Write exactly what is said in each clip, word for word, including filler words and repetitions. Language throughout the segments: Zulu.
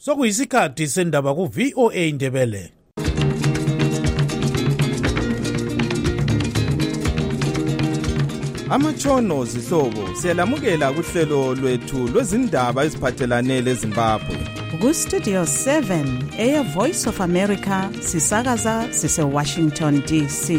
Sokuyisikhathi sendaba ku V O A Ndebele. Amatshono zihlobo siyalamukela kuhlelo lwethu lwezindaba eziphathelane leZimbabwe. Ku Studio seven, Air Voice of America, sisakaza sise Washington D C.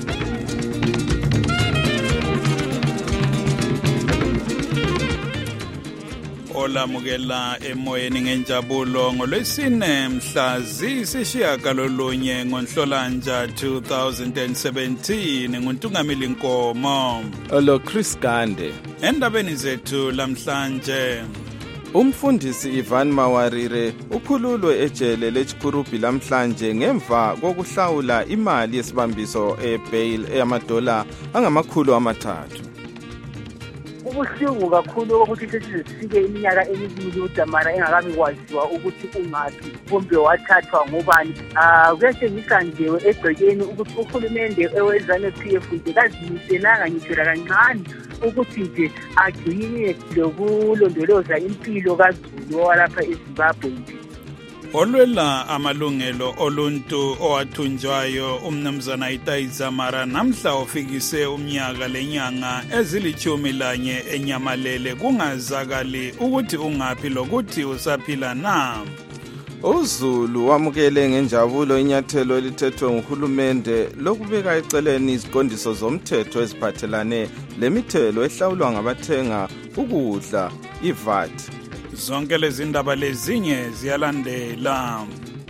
Olamukela emoyeni ngenjabulo ngolwesine mhla ziyisishiyagalolunye ngoNhlolanja two thousand seventeen nguNtungamili Nkomo Lo Chris Gande. Endabeni zethu lamhlanje, Umfundisi Ivan Mawarire ukhululwe ejele leChikurubi lamhlanje ngemva kokuhlawula imali yesibambiso ebail eyamadola angamakhulu amathathu. Ubuhlungu kakhulu ukuthi sesifike iminyaka emibili uDamara engakabi kwaziwa ukuthi ungaphi kumbe wathathwa ngobani. Ah kuyatshengisa nje egcekeni ukuthi uhulumende ewezane P F nje kazimiselanga ngitshela kancane ukuthi nje agcine lokulondoloza impilo kaZulu walapha eZimbabwe. olwela amalungelo oluntu owathunjwayo umnumzana Itai Dzamara namhla ofikise umnyaka lenyanga ezilichumi lanye enyamalele kungazakali ukuthi ungaphi lokuthi usaphila na. uZulu wamukele ngenjabulo inyathelo elithethwe nguhulumende lokubeka eceleni iziqondiso zomthetho eziphathelane lemithelo ehlawulwa ngabathenga ukudla iV A T. Zonke lezi ndaba lezinye ziyalandela.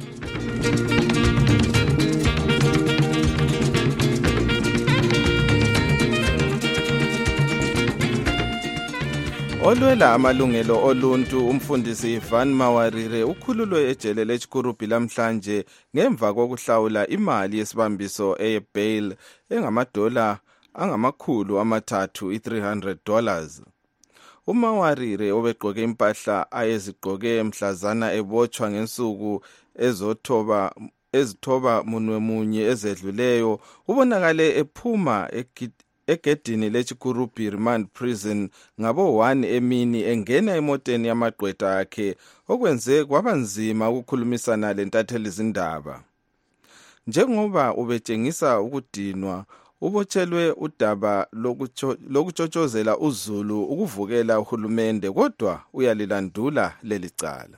Olwela amalungelo oluntu umfundisi Ivan Mawarire ukhululwe ejele leChikurubi lamhlanje ngemva kokuhlawula imali yesibambiso ebail engamadola angamakhulu amathathu i-three hundred dollars. uMawarire obegqoke impahla ayezigqoke mhlazana ebotshwa ngensuku ezothoba ezithoba munwe munye ezedluleyo ubonakale ephuma egedini leChikurubi Remand Prison ngabo one emini engena emoteni yamagqwetha akhe okwenze kwabanzima ukukhulumisana lentatheli izindaba. Njengoba ubetshengisa ukudinwa, ubotshelwe udaba lokutshotshozela uZulu ukuvukela uhulumende kodwa uyalilandula leli cala.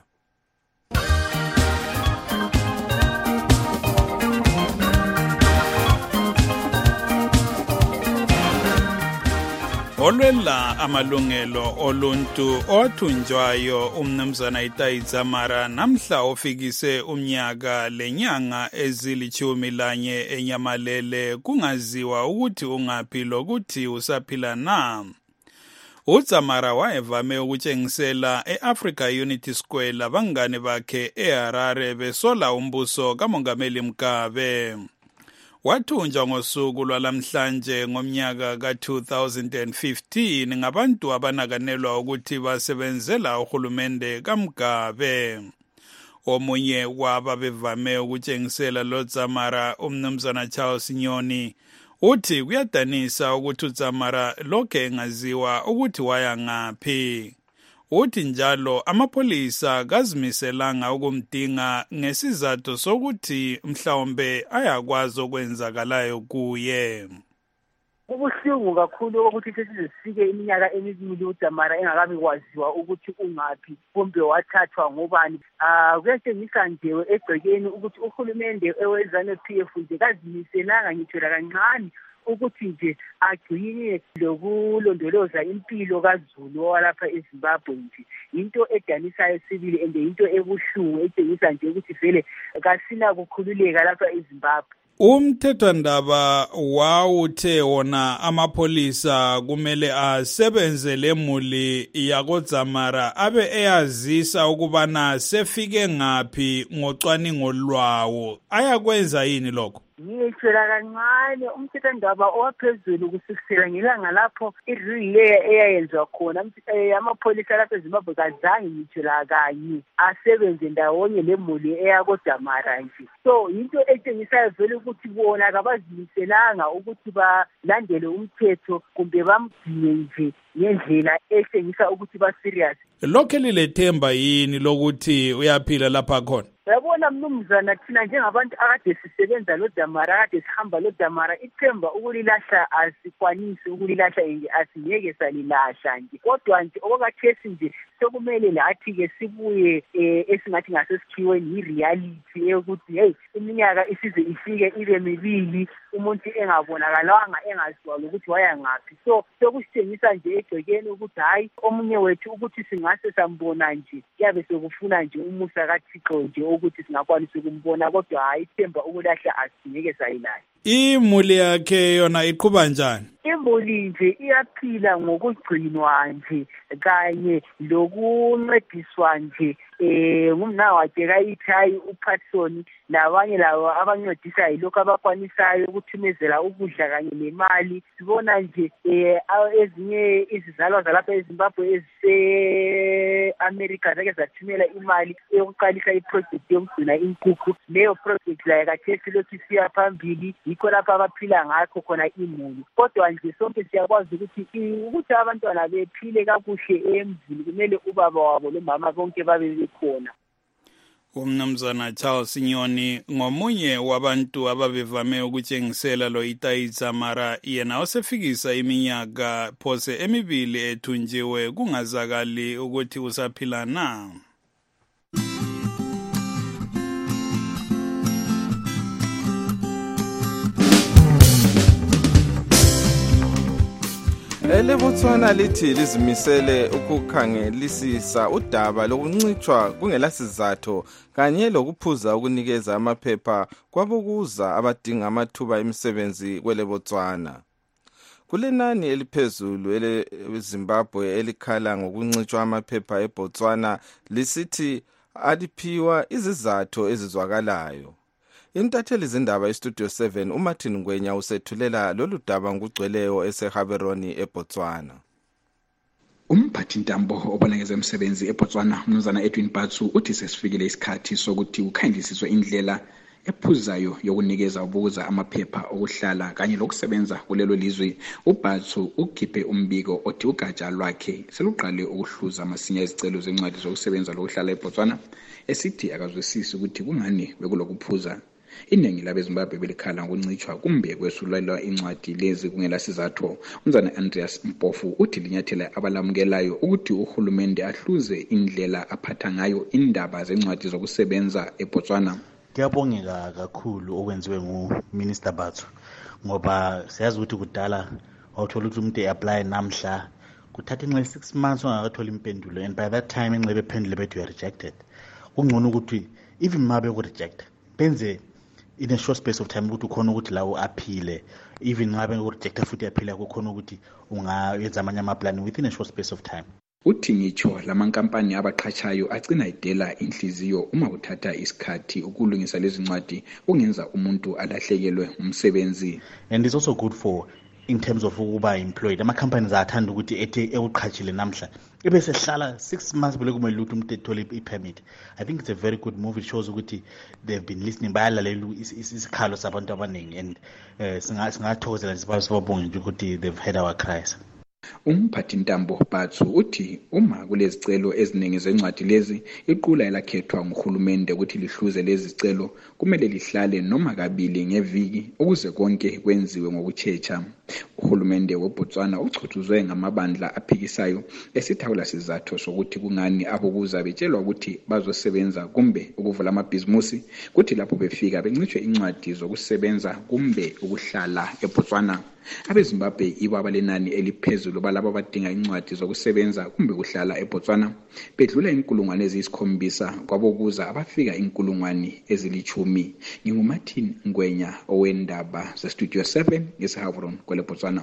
olwela amalungelo oluntu owathunjwayo umnumzana Itai Dzamara namhla ofikise umnyaka lenyanga ezilichumi lanye enyamalele kungaziwa ukuthi ungaphi lokuthi usaphila na. uDzamara wayevame ukutshengisela eAfrica Unity Square labangane bakhe eHarare besola umbuso kaMongameli Mugabe. Wathunjwa ngosuku lwalamhlanje ngomnyaka ka two thousand fifteen ngabantu abanakanelwa ukuthi basebenzela uhulumende kaMugabe. Omunye waba bevame ukutshengisela lo Dzamara umnumzana Charles Nyoni uthi kuyadanisa ukuthi uDzamara lokhe engaziwa ukuthi waya ngaphi. Uthi njalo amapholisa kazimiselanga ukumdinga ngesizathu sokuthi mhlawumbe ayakwazi okwenzakalayo kuye. Ubuhlungu kakhulu ukuthi sesifike iminyaka emibili uDamara engakabi kwaziwa ukuthi ungaphi kumbe wathathwa ngobani. Ah kuyatshengisa nje egcekeni ukuthi uhulumende ewezane P F nje kazimiselanga ngitshela kancane ukuthi nje agcine lokulondoloza impilo kaZulu walapha eZimbabwe. Nje into edanisayo sibili ende into ebuhlungu etshengisa nje ukuthi vele kasina kukhululeka lapha eZimbabwe. Umthethwandaba wawuthe wona amapholisa kumele asebenze lemuli yakoDzamara abe eyazisa ukubana sefike ngaphi ngocwaningo lwawo. Ayakwenza yini lokho? ngitshela kancane umthethwandaba owaphezulu kusukela ngelanga lapho i-relay eyayenzwa khona amapholisa lapha eZimbabwe kazange ngitshela kanye asebenze ndawonye lemuli eyakodamara nje. So into etshengisayo vele ukuthi bona kabazimiselanga ukuthi balandele umthetho kumbe bamdinge nje ngendlela etshengisa ukuthi ba-serious. Lokho lilethemba yini lokuthi uyaphila lapha khona? Yabona mnumzana, thina njengabantu akade sisebenza lo Damara, akade sihamba lo Damara, ithemba ukulilahla asikwanisi ukulilahla nje, asingeke salilahla nje. Kodwa nje okwakhesi nje sokumele lathi-ke sibuye esingathi ngasesikhiweni i-reality yokuthi hey, iminyaka isize ifike ibe mibili umuntu engabonakalanga engaziwa ukuthi waya ngaphi. So sokusitshengisa nje egcekeni ukuthi hayi omunye wethu ukuthi singase sambona nje yabe sokufuna nje umusa kaThixo nje ukuthi singakwanisa ukumbona, kodwa hayi ithemba ukulahla asingeke sayilahla. Imuli yakhe yona iqhuba njani? Imuli nje iyaphila ngokugcinwa nje kanye lokuncediswa nje eh ngumna wakhe kayithayi uPatson nabanye labo abancedisa yilokho abakwanisayo ukuthumezela ukudla kanye nemali. Sibona nje eh ezinye izizalwa zalapha eZimbabwe ezise America zake zathumela imali yokuqalisa iproject yokugcina inkukhu. Leyo project la yakhe lokhu siya phambili, yikho lapha abaphila ngakho khona imuli. Kodwa nje sonke siyakwazi ukuthi ukuthi abantwana bephile kakuhle emzini kumele ubaba wabo lomama bonke babe khona. Umnumzana Charles Sinyoni ngomunye wabantu ababevame ukutshengisela lo Itai Dzamara, yena osefikisa iminyaka phose emibili ethunjiwe kungazakali ukuthi usaphila na. EleBotswana lithi lizimisele ukukhangelisisa udaba lokuncitshwa kungelasizathu kanye lokuphuza ukunikeza amaphepha kwabokuza abadinga amathuba emisebenzi kweleBotswana. Kulenani eliphezulu eleZimbabwe elikhala ngokuncitshwa amaphepha eBotswana lisithi aliphiwa izizathu ezizwakalayo. Intatheli zindaba eStudio seven uMartin Ngwenya usethulela lolu daba ngugcweleyo eseHaberoni eBotswana. Umphathi ntambo obonakeza emsebenzi eBotswana umnumzana Edwin Batsu uthi sesifikile isikhathi sokuthi ukhandisiswe indlela ephuzayo yokunikeza ubuza amaphepha okuhlala kanye lokusebenza kulelo lizwe. uBatsu ukhiphe umbiko othi ugatsha lwakhe seluqale ukuhluza amasinya izicelo zencwadi zokusebenza lokuhlala eBotswana, esithi akazwisisi ukuthi kungani bekulokuphuza. Iningi labeZimbabwe belikhala ngokuncitshwa kumbe kwesulelwa incwadi lezi kungelasizathu. Umnumzana Andreas Mpofu uthi linyathela abalamukelayo ukuthi uhulumende ahluze indlela aphatha ngayo indaba zencwadi zokusebenza eBotswana. Kuyabongeka kakhulu okwenziwe nguMinister Batsu, ngoba siyazi ukuthi kudala awuthola ukuthi umuntu e-apply namhla kuthatha inxe six months ongakathola impendulo, and by that time inxe bephendule bethi you are rejected. Kungcono ukuthi even ma beku-reject benze in a short space of time ukuthi ukhona ukuthi lawo aphile, even ngabe uku-rejecta futhi aphile kukhona ukuthi ungayenza amanye amaplani within a short space of time. Uthi ngitsho lamankampani abaqhatshayo agcina idela inhliziyo uma uthatha isikhathi ukulungisa lezi ncwadi kungenza umuntu alahlekelwe umsebenzi. And it's also good for in terms of ukuba employed. Ama companies athanda ukuthi ethe ekuqhatshile namhla ebese hlala six months bele kumele ukuthi umuntu ethole i-permit. I think it's a very good move. It shows ukuthi they've been listening, bayalalela isikhalo sabantu abaningi, and singathokozela sibabonge ukuthi they've heard our cries. Umphathi ntambo Batsu uthi uma kulezicelo eziningi zencwadi lezi iqula elakhethwa nguhulumende ukuthi lihluze lezi zicelo kumele lihlale noma kabili ngeviki ukuze konke kwenziwe ngokuchecha. Uhulumende weBotswana uchuthuzwe ngamabandla aphikisayo esithawula sizathu sokuthi kungani abokuza betshelwa ukuthi bazosebenza kumbe ukuvula amabhizimusi kuthi lapho befika bencitshwe incwadi zokusebenza kumbe ukuhlala eBotswana. AbeZimbabwe ibaba lenani eliphezulu balabo abadinga incwadi zokusebenza kumbe kuhlala eBotswana bedlula inkulungwane eziyisikhombisa kwabokuza abafika inkulungwane ezilichumi. NginguMartin Ngwenya owendaba zeStudio seven ngeSeHaveron kweleBotswana.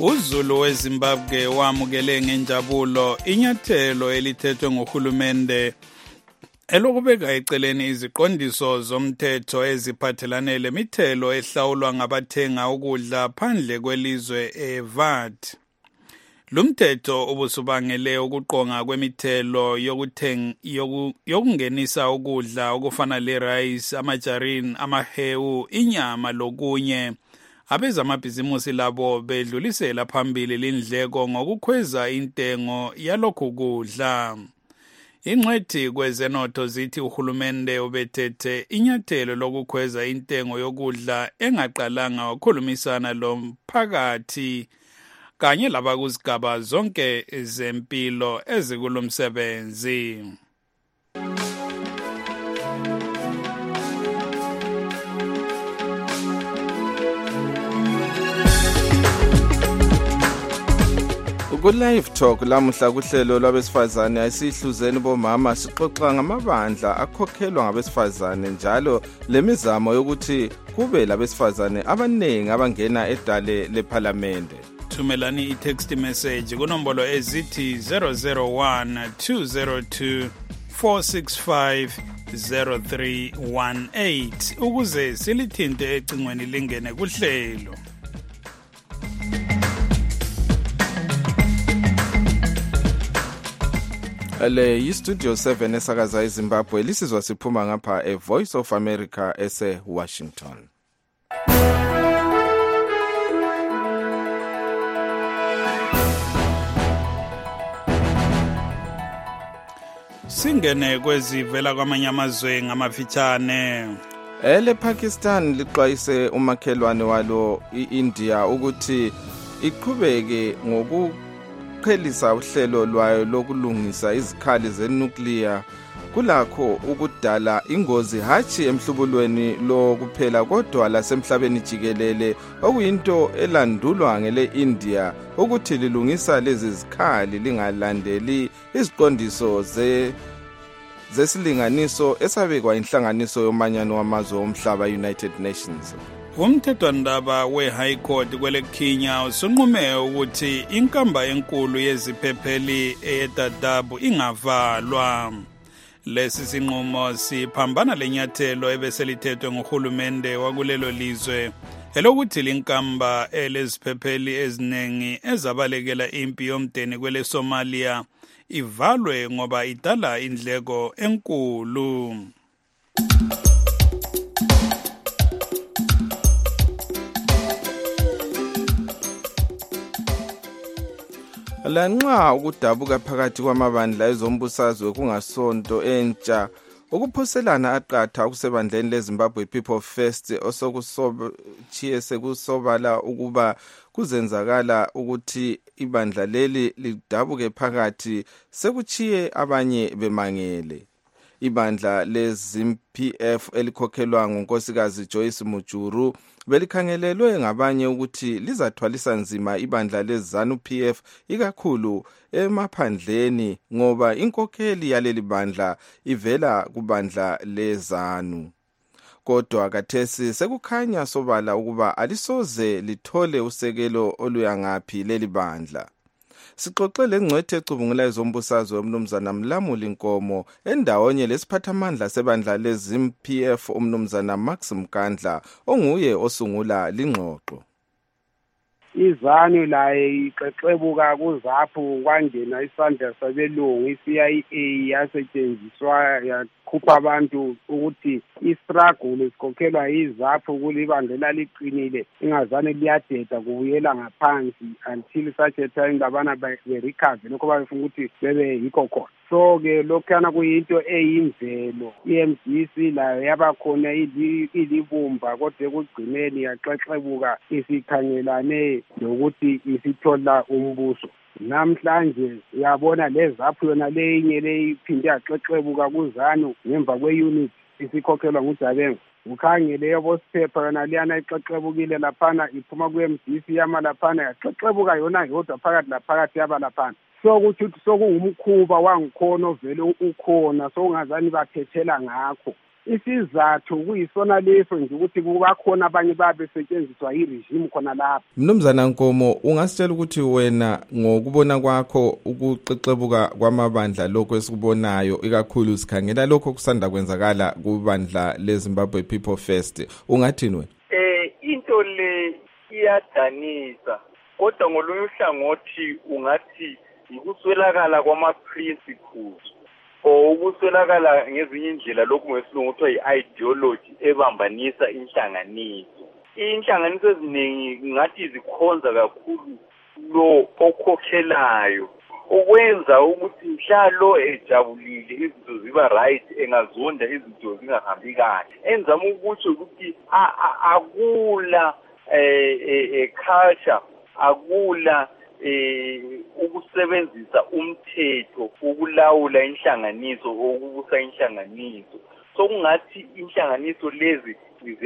uZulu weZimbabwe wamukele ngenjabulo inyathelo elithethwe nguhulumende elokubeka eceleni iziqondiso zomthetho eziphathelane lemithelo ehlawulwa ngabathenga ukudla phandle kwelizwe e-V A T. Lumthetho ubusubangele ukuqonga kwemithelo yokuthenga yokungenisa ukudla okufana le-rice, amajarini, amahewu, inyama lokunye. Abezamabhizimusi labo bedlulisela phambili lindleko ngokukhweza intengo yalokhu kudla. Ingcwethi kwezenotho zithi uhulumende ubethethe inyathelo lokukhweza intengo yokudla engaqalanga wakhulumisana lomphakathi kanye labakuzigaba zonke zempilo ezikulomsebenzi. Ku-Live Talk lamuhla kuhlelo lwabesifazane ayisihluzeni bomama sixoxa ngamabandla akhokhelwa ngabesifazane njalo lemizamo yokuthi kube labesifazane abaningi abangena edale lephalamende. Thumelani i-text message kunombolo ezithi zero zero one two zero two four six five zero three one eight ukuze silithinte ecingweni lingene kuhlelo. Le yi-Studio seven esakaza eZimbabwe lisizwa siphuma ngapha e-Voice of America ese-Washington. Singene kwezivela kwamanye amazwe ngamafitshane. Ele Pakistan liqwayise umakhelwane walo i-India ukuthi iqhubeke ngoku qhelisa uhlelo lwayo lokulungisa izikhali zenuclear kulakho ukudala ingozi hathi emhlubulweni lokuphela kodwa lasemhlabeni jikelele okuyinto elandulwa ngele India ukuthi lilungisa lezi zikhali lingalandeli iziqondiso ze zesilinganiso esabekwa inhlanganiso yomanyano wamazwe omhlaba United Nations. Umthethwandaba we-High Court kwele Kenya usunqume ukuthi inkamba enkulu yeziphepheli eDadaab ingavalwa. Lesi sinqumo siphambana lenyathelo ebeselithethwe nguhulumende wakulelo lizwe elokuthi linkamba eleziphepheli eziningi ezabalekela impi yomdeni kwele Somalia ivalwe ngoba idala indleko enkulu. Lanxa ukudabuka phakathi kwamabandla ezombusazwe kungasonto entsha ukuphoselana aqatha ukusebandleni leZimbabwe People First osokusochiye sekusobala ukuba kuzenzakala ukuthi ibandla leli lidabuke phakathi sekuchiye abanye bemangele. Ibandla leZim-P F elikhokhelwa ngunkosikazi Joyce Mujuru belikhangelelwe ngabanye ukuthi lizathwalisa nzima ibandla leZanu-P F ikakhulu emaphandleni ngoba inkokheli yaleli bandla ivela kubandla leZanu. Kodwa kathesi sekukhanya sobala ukuba alisoze lithole usekelo oluyangaphi leli bandla. Sixoxele ngcwethe ecubungula ezombusazwe umnumzana Mlamuli Nkomo endawonye lesiphathamandla sebandla leZim-P F umnumzana Max Mkandla onguye osungula lingxoxo. Izanu laye ixexebuka kuzapho kwangena isandla sabelungu i-C I A yasetshenziswa yakhupha abantu ukuthi istruggle isikhokhelwa izapho kulibandlela liqinile ingazane liyadeda kubuyela ngaphansi until such a time labana be-recover lokho bafuna ukuthi bebe yikho khona. So-ke lokhana kuyinto eyimvelo i-M D C layo yabakhona ilibumba kodwa ekugcineni yaxexebuka isikhangelane lokuthi isithola umbuso. Namhlanje uyabona lezapho yona leyinye leyiphinde yaxexebuka kuzanu ngemva kwe-unit isikhokhelwa nguJabengu. Ukhangele yobosiphepha yona liyana ixexebukile laphana iphuma ku-M D C yama laphana yaxexebuka yona yodwa phakathi laphakathi yaba laphana. So ukuthi sokungumkhuba wangikhona ovele ukhona sokungazani baphethela ngakho. isizathu kuyisona leso nje ukuthi kubakhona abanye babesetshenziswa iregime khona lapha. Mnumzana Nkomo, ungasitshela ukuthi wena ngokubona kwakho ukuqeqebuka kwamabandla lokho esikubonayo ikakhulu sikhangela lokho kusanda kwenzakala kubandla leZimbabwe People First, ungathini wena? Eh into le iyadanisa kodwa ngolunye uhlangothi ungathi ikuswelakala kwama principles o ukuswelakala ngezinye indlela lokhu ngesilungu kuthiwa i-ideology ebambanisa inhlanganiso. Inhlanganiso eziningi ngathi zikhonza kakhulu lo okhokhelayo okwenza ukuthi mhlalo ejabulile izinto ziba right engazonda izinto zingahambi kahle. Enzama ukuthi ukuthi akula eh culture akula eh ukusebenzisa umthetho ukulawula inhlanganiso okubusa inhlanganiso. So kungathi inhlanganiso lezi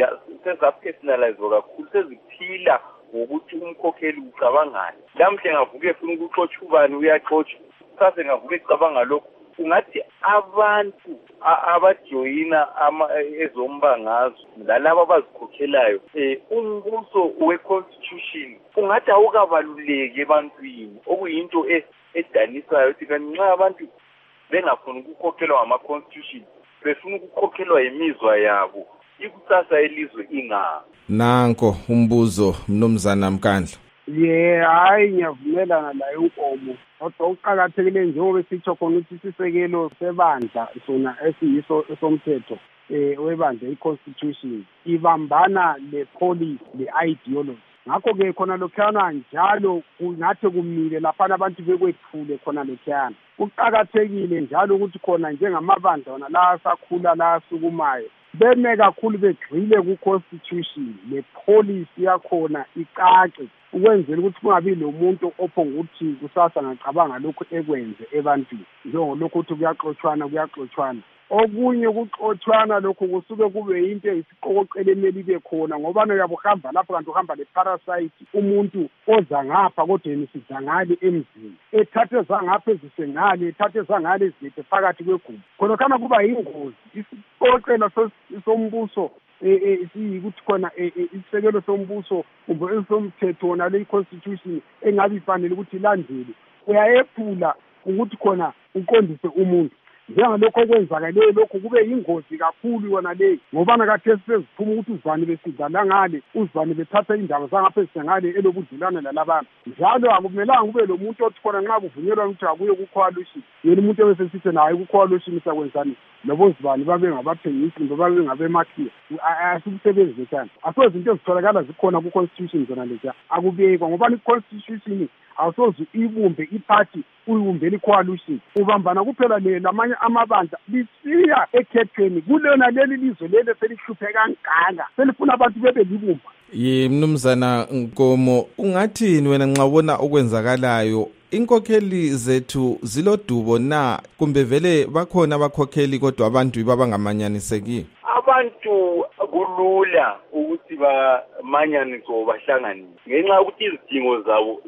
sezapersonalize kakhulu seziphila ngokuthi umkhokheli ucabangani. Lamhle ngavuke ufuna ukuxotsha ubani uyaxotsha. Sase ngavuke ecabanga lokho ungathi abantu abajoyina ama ezombangazo lalabo abazikhokhelayo eh umbuso we-constitution ungathi awukabaluleki ebantwini okuyinto edanisayo ukuthi kanxa abantu bengafuni ukukhokhelwa ama-constitution befuna ukukhokhelwa imizwa yabo ikusasa elizwe inga. Nanko umbuzo Mnumzana Mkandla. Ye hayi ngiyavumelana laye uNkomo. Kodwa uqhakathekile njengoba sitho khona ukuthi sisekelo sebandla sona esiyiso esomthetho eh webandla iconstitution ibambana lepolicy le-ideology. Ngakho ke khona lokhana njalo kungathi kumile lapha abantu bekwethule khona lokhana. Uqhakathekile njalo ukuthi khona njengamabandla wona la asakhula la asukumayo beme kakhulu begxile ku-constitution le-policy yakhona icace ukwenzela ukuthi kungabi nomuntu ophonga ukuthi kusasa ngacabanga lokhu ekwenze ebantwini njengolokhu ukuthi kuyaxotshwana kuyaxotshwana. Okunye ukuxotshwana lokhu kusuke kube into isiqokoqela emeli ibe khona ngoba uyabuhamba lapho kanti uhamba le-parasite umuntu oza ngapha kodwa emisiza ngale emzini ethathe zangapha ezisengale ethathe zangale ezilethe phakathi kwegumbi khona kana kuba yingozi. Isiqokoqela sombuso eh siyikuthi khona isisekelo sombuso kumbe esomthetho wona le constitution engabe ifanele ukuthi ilandele uyayephula ukuthi khona uqondise umuntu. Njengalokho okwenzakaleyo lokho kube yingozi kakhulu yona leyo ngoba nakathi seziphuma ukuthi uzwane besidlala ngale uzwane bethatha indaba zangapha esengale elobudlulana nalabantu. Njalo akumelanga kube lo muntu othi khona nxa kuvunyelwa ukuthi akuye ku-coalition yena umuntu ebesesithi naye ku-coalition sakwenzani lobo zibani babe ngabathengisi noma babe ngabemakhiya asikusebenzi lesana. Asoze into ezitholakala zikhona ku-constitution zona leza akubekwa ngoba i-constitution awusoze ibumbe iphathi uyibumbela i-coalition ubambana kuphela lamanye amabandla lisiya ekhethweni kulona leli lizwe leli selihluphe kangaka selifuna abantu bebe libumba. Ye Mnumzana Nkomo, ungathini wena nxa ubona okwenzakalayo? Inkokheli zethu zilodubo na kumbe vele bakhona abakhokheli kodwa abantu babangamanyaniseki? Abantu kulula ukuthi bamanyaniswe bahlanganise ngenxa yokuthi izidingo zabo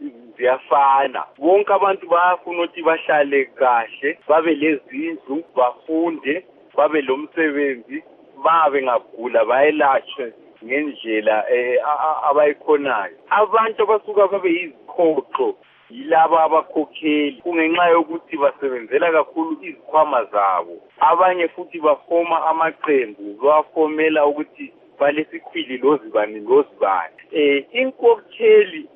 ziyafana. Bonke abantu bayafuna ukuthi bahlale kahle, babe lezindlu, bafunde, babe lomsebenzi, babe ngagula bayelashwe ngendlela abayikhonayo. Abantu abasuka babe yizikhoxo yilaba abakhokheli kungenxa yokuthi basebenzela kakhulu izikhwama zabo. Abanye futhi bafoma amaqembu bafomela ukuthi balesikhwili lozibani lozibani. Eh inkokheli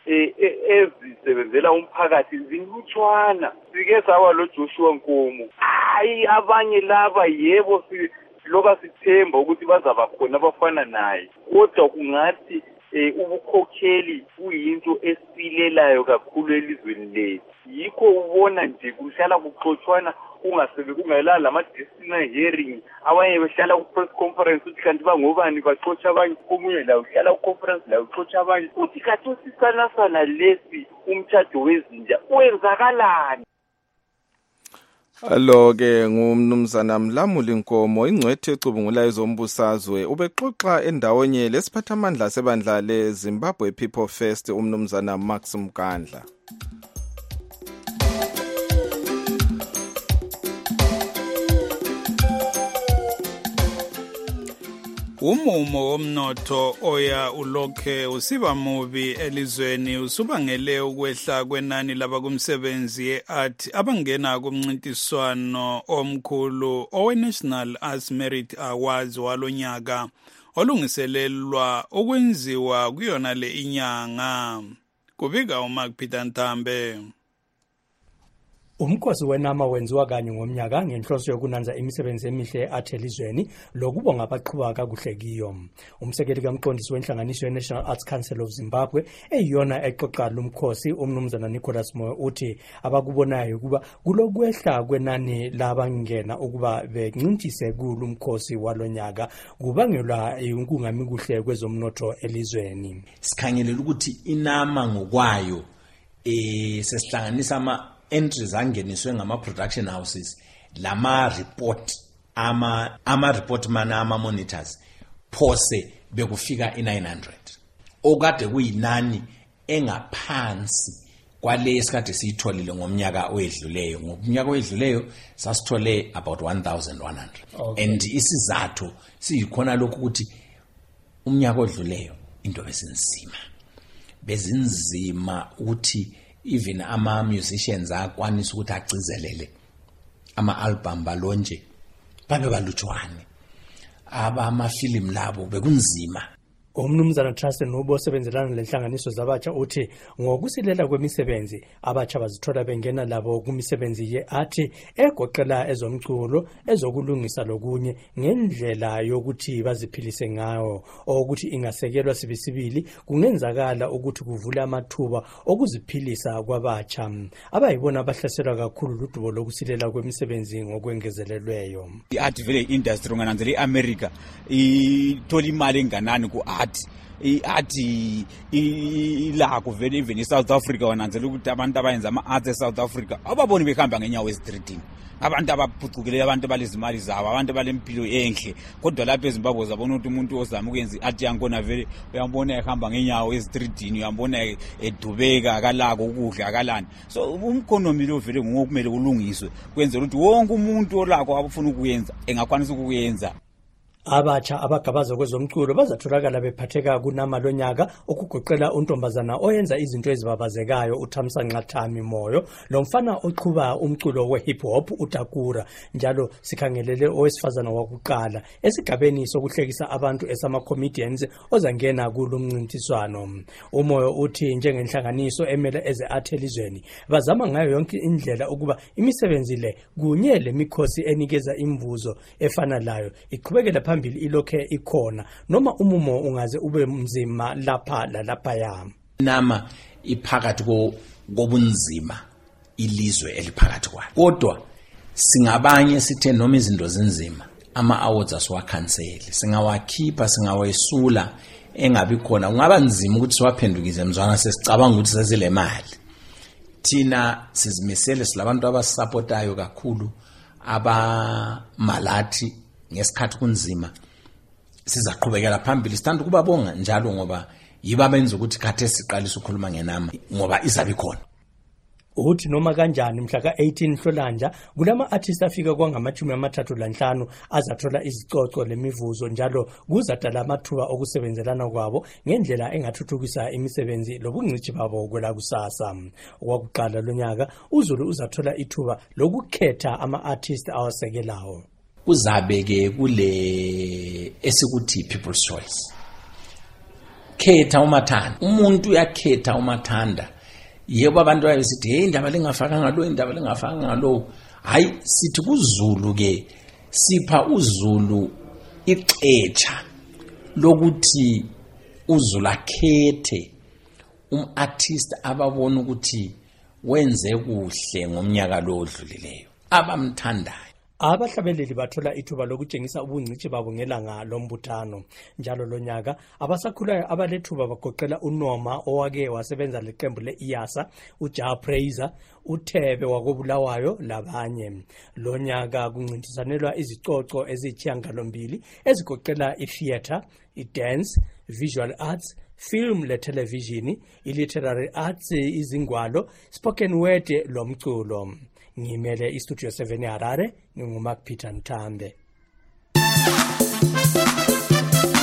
ezisebenzela umphakathi zinhlutshwana. Sike sawa lo Joshua Nkomo. Hayi abanye laba yebo loba sithemba ukuthi bazaba khona abafana naye. Kodwa kungathi eh ubukhokheli kuyinto esilelayo kakhulu elizweni lethu. Yikho ubona nje kuhlala kuxoxwana kungasebe kungela lama disciplinary hearing abanye behlala ku press conference uthi kanti bangobani baxoxa abanye komunye la uhlala ku conference la uxoxa abanye uthi kathi sisana sana lesi umthatho wezinja wenzakalani. Alo ke ngumnumzana Mlamuli Nkomo ingcwethe ecubungula ezombusazwe ubexoxa endawonye lesiphathamandla sebandla leZimbabwe People First umnumzana Max Mkandla. Umumo womnotho oya ulokhe usiba mubi elizweni usubangele ukwehla kwenani labakumsebenzi ye-art abangena kumncintiswano omkhulu owe-National Arts Merit Awards walonyaka olungiselelwa ukwenziwa kuyona le inyanga. Kubika uMark Peter Ntambe. Umkhosi wenama wenziwa kanye ngomnyaka ngenhloso yokunanza imisebenzi emihle e-art elizweni lokubonga abaqhubeka kakuhle kiyo. Umsekeli kamqondisi wenhlanganiso ye-National Arts Council of Zimbabwe eyiyona eqoqa lumkhosi umnumzana Nicholas Moyo uthi abakubonayo kuba kulokwehla kwenani labangena ukuba bencintise kulumkhosi walonyaka kubangelwa ukungami kuhle kwezomnotho elizweni. Sikhangelela ukuthi inama ngokwayo eh sesihlanganisa ama entries angeniswe ngama production houses lama report ama ama report mana ama monitors phose bekufika i nine hundred okade kuyinani engaphansi kwale esikade siyitholile ngomnyaka oyedluleyo. Ngomnyaka oyedluleyo sasithole about one thousand one hundred. Okay. And isizathu siyikhona lokhu ukuthi umnyaka odluleyo into besinzima bezinzima ukuthi even ama musicians akwanisa ukuthi agcizelele ama album balonje babe balutshwane aba ama film labo bekunzima. Umnumzana Trust Nubo osebenzelana lenhlanganiso zabatsha uthi ngokusilela kwemisebenzi abatsha bazithola bengena labo kumisebenzi ye-art egoqela ezomculo ezokulungisa lokunye ngendlela yokuthi baziphilise ngayo ukuthi ingasekelwa sibisibili kungenzakala ukuthi kuvula amathuba okuziphilisa kwabatsha abayibona abahlaselwa kakhulu ludubo lokusilela kwemisebenzi ngokwengezelelweyo. I-art vele industry ngananzela i-America ithola imali enganani ku art i-art ilakho vele even i-South Africa wananzela ukuthi abantu abayenza ama-arts e-South Africa ababoni behamba ngenyawo ezitreetini abantu abaphucukile abantu balezimali zabo abantu balempilo enhle kodwa lapha eZimbabwe zabona ukuthi umuntu ozama ukwenza i-art yankona vele uyambona ehamba ngenyawo ezitreetini uyambona edubeka akalako ukudla akalani. So umkhonomi lo vele ngokumele ulungiswe kwenzela ukuthi wonke umuntu olakho abafuna ukuyenza engakwanisa ukuyenza. Abatsha abagabaza kwezomculo bazatholakala bephatheka kunama lonyaka okugoqela untombazana oyenza izinto ezibabazekayo uThamsanqa Thami Moyo lo mfana oqhuba umculo we-hip hop uTakura njalo sikhangelele owesifazana wakuqala esigabeni sokuhlekisa abantu esama comedians ozangena kulumncintiswano. Umoyo uthi njengenhlanganiso emele eze-art elizweni bazama ngayo yonke indlela ukuba imisebenzi le kunye lemikhosi enikeza imvuzo efana layo iqhubekela phambili ilokhe ikhona noma umumo ungaze ube mzima lapha lalapha yami. Nama iphakathi kobunzima ilizwe eliphakathi kwayo kodwa singabanye sithe noma izinto zinzima ama awards asiwakhanseli singawakhipha singawesula engabi khona kungaba nzima ukuthi siwaphendukize mzwana sesicabanga ukuthi sesile mali. Thina sizimisele silabantu abasupportayo kakhulu aba malathi ngesikhathi kunzima sizaqhubekela phambili sithanda ukubabonga njalo ngoba yiba benza ukuthi khathe siqalisa ukukhuluma ngenama ngoba izabe khona. Uthi noma kanjani mhla ka eighteen Nhlolanja kulama artists afika kwangamashumi amathathu lanhlanu azathola izicoco lemivuzo njalo kuzadala amathuba okusebenzelana kwabo ngendlela engathuthukisa imisebenzi lobungcithi babo kwela kusasa. Okwakuqala lonyaka uZulu uzathola ithuba lokukhetha ama artists awasekelayo. Kuzabe ke kule esikuthi people's choice. Khetha umathanda. Umuntu uyakhetha umathanda. Yebo abantu bayisithi hey indaba lengafaka ngalo indaba lengafaka ngalo. Hayi sithi kuZulu ke sipha uZulu ixetsha lokuthi uZulu akhethe umartist ababona ukuthi wenze kuhle ngomnyaka lo odlulileyo abamthandayo. Abahlabeleli bathola ithuba lokutshengisa ubungcithi babo ngelanga lombuthano njalo lonyaka abasakhulayo abalethuba bagoqela uNoma owake wasebenza leqembu leIyasa uJa Praiser uThebe wakobulawayo labanye. Lonyaka kuncintisanelwa izicoco ezithiyangalombili ezigoqela itheater, idance, visual arts, film le television, iliterary arts, izingwalo, spoken word lomculo. Ngimele iStudio seven Harare, nginguMark Peter Ntambe.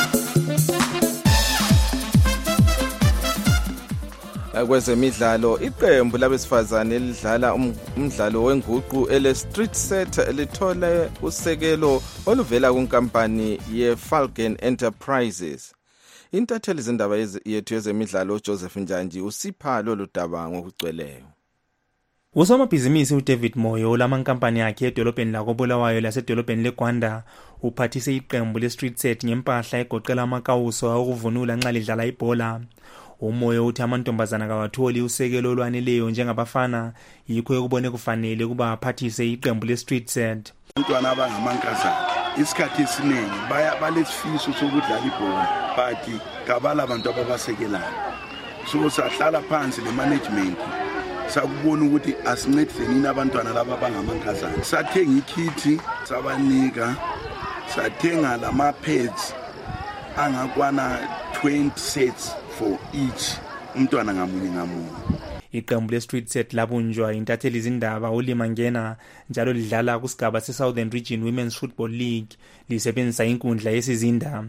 Kwezemidlalo, iqembu labesifazane elidlala umdlalo wenguqu ele Street Set lithole usekelo oluvela kunkampani ye Falcon Enterprises. Intatheli zindaba yethu yezemidlalo Joseph Njanji usipha lolu daba ngokugcweleyo. Usomabhizinisi uDavid Moyo lamankampani yakhe edolobheni lakoBulawayo lasedolobheni leGwanda uphathise iqembu leStreet Set ngempahla egoqela amakawuso okuvunula nxa lidlala ibhola. Umoyo uthi amantombazana kawatholi usekelo olwaneleyo njengabafana, yikho ekubone kufanele ukuba aphathise iqembu leStreet Set. Abantwana abangamankazana isikhathi esiningi baya balesifiso sokudlala ibhola but kabala abantu ababasekelayo. So sahlala phansi le management sakubona ukuthi asincediseni abantwana laba abangamankazana. Sathenga ikhithi sabanika, sathenga lama pads angakwana twenty sets for each umntwana ngamunye ngamunye. Iqembu leStreet Set labunjwa intatheli zindaba uLima Ngena njalo lidlala kusigaba seSouthern Region Women's Football League lisebenzisa inkundla yesizinda.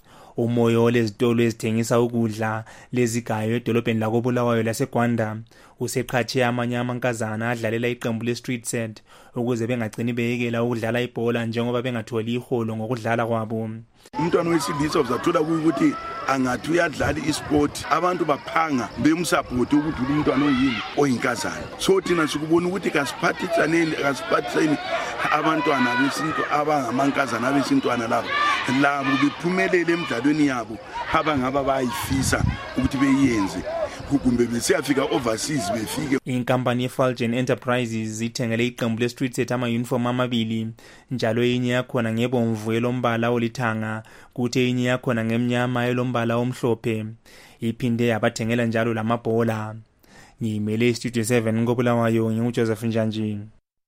Umoyo lezitolo ezithengisa ukudla lezigayo edolobheni lakoBulawayo laseGwanda useqhatshe amanye amankazana adlalela iqembu leStreet Set ukuze bengagcini beyekela ukudlala ibhola njengoba bengatholi iholo ngokudlala kwabo. Umntwana wesilisa uzathola ukuthi angathi uyadlala isport abantu baphanga bemsupport ukuthi umntwana oyini oyinkazana. So thina sikubona ukuthi kasiphathisaneni kasiphathiseni abantwana besinto abangamankazana besintwana labo labo bephumelele emidlalweni yabo abangaba bayifisa ukuthi beyenze kumbe besiyafika overseas befike. Inkampani yeFalcon Enterprises ithengele iqembu leStreet Set ama uniform amabili njalo enye yakhona ngebomvu elombala olithanga kuthi enye yakhona ngemnyama elombala omhlophe. Iphinde yabathengela njalo lamabhola. Ngimele Studio seven ngoBulawayo nginguJoseph Njanji.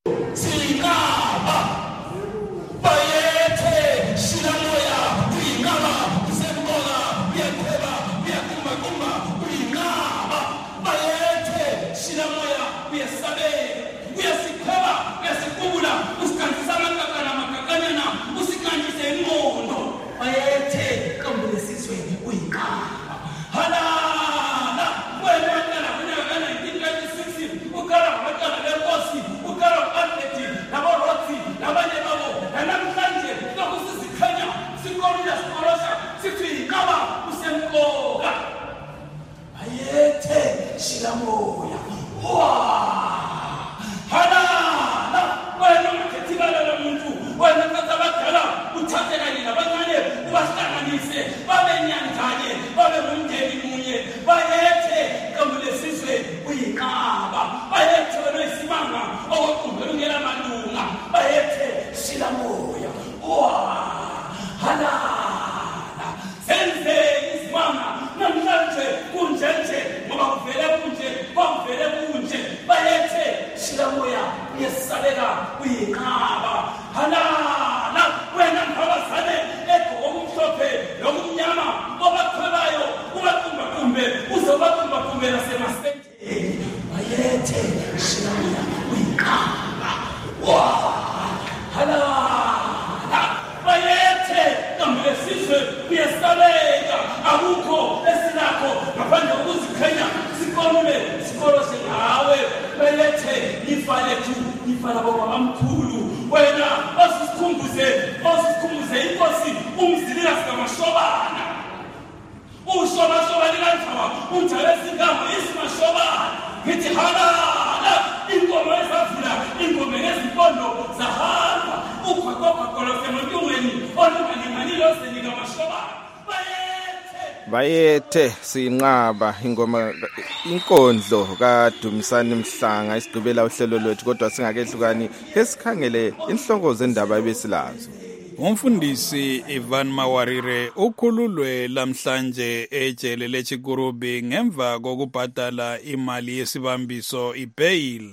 Bayethe sinqaba ingoma inkondlo kaDumisani Mhlanga isigqibela uhlelo lwethu kodwa singakehlukani kesikhangele inhloko zendaba ebesilazo. Umfundisi Ivan Mawarire ukhululwe lamhlanje ejele leChikurubi ngemva kokubhadala imali yesibambiso ibail.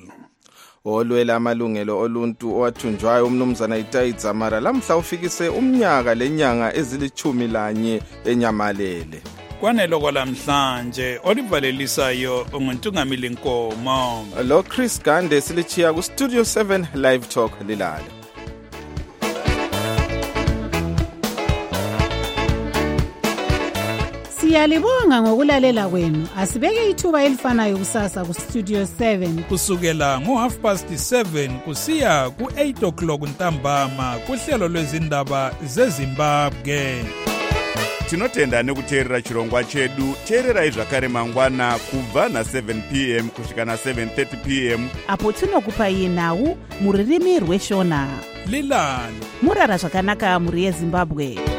Olwela amalungelo oluntu owathunjwayo umnumzana Itayi Dzamara lamhla ufikise umnyaka lenyanga ezilithumi lanye enyamalele. Kwanelo kwalamhlanje olivalelisayo unguntungamili Nkomo. Lo Chris Gande silichiya ku Studio seven Live Talk lilale. Siyalibonga ngokulalela kwenu. Asibeke ithuba elifanayo kusasa ku Studio seven kusukela ngo half past seven kusiya ku eight o'clock ntambama kuhlelo lwezindaba zeZimbabwe. Tinotenda nekuteerera chirongwa chedu. Teererai zvakare mangwana kubva na seven p m kusvika na seven thirty p m apo tinokupai nhau muririmi rweshona. Lilani murara zvakanaka muri yeZimbabwe.